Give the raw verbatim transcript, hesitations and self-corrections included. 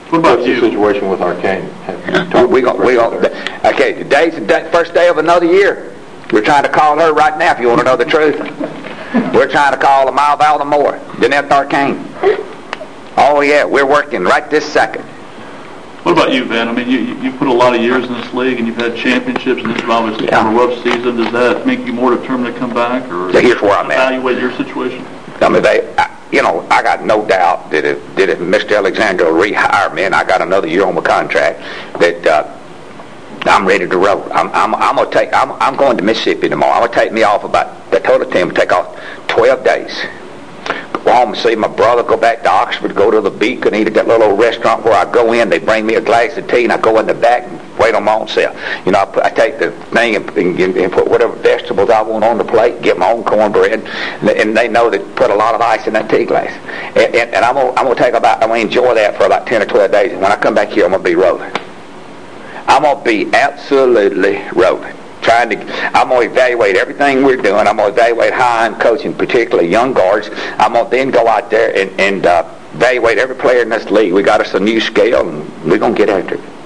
What about What's you? the situation with Arcane? We gon' we gon' okay. Today's the day, first day of another year. We're trying to call her right now. If you want to know the truth, we're trying to call the Mile Val Moore, Jeanette Arcane. Oh yeah, we're working right this second. What about you, Van? I mean, you you put a lot of years in this league, and you've had championships, and this is obviously Yeah. kind of a rough season. Does that make you more determined to come back, or So here's where I'm at. evaluate your situation? I mean, they, I, you know, I got no doubt that if, that if Mister Alexander will rehire me and I got another year on my contract, that uh, I'm ready to roll. I'm, I'm, I'm gonna take. I'm, I'm going to Mississippi tomorrow. I'm gonna take me off about the total team. Take off twelve days. Go home and see my brother. Go back to Oxford. Go to the Beacon. Eat at that little old restaurant where I go in. They bring me a glass of tea, and I go in the back and wait on my own self. You know, I, put, I take the thing and, and, and put whatever vegetables I want on the plate. Get my own cornbread, and, and they know that put a lot of ice in that tea glass. And, and, and I'm gonna I'm gonna take about. I'm gonna enjoy that for about ten or twelve days. And when I come back here, I'm gonna be rolling. I'm gonna be absolutely rolling. Trying to, I'm going to evaluate everything we're doing. I'm going to evaluate how I'm coaching, particularly young guards. I'm going to then go out there and, and uh, evaluate every player in this league. We got us a new scale, and we're going to get after it.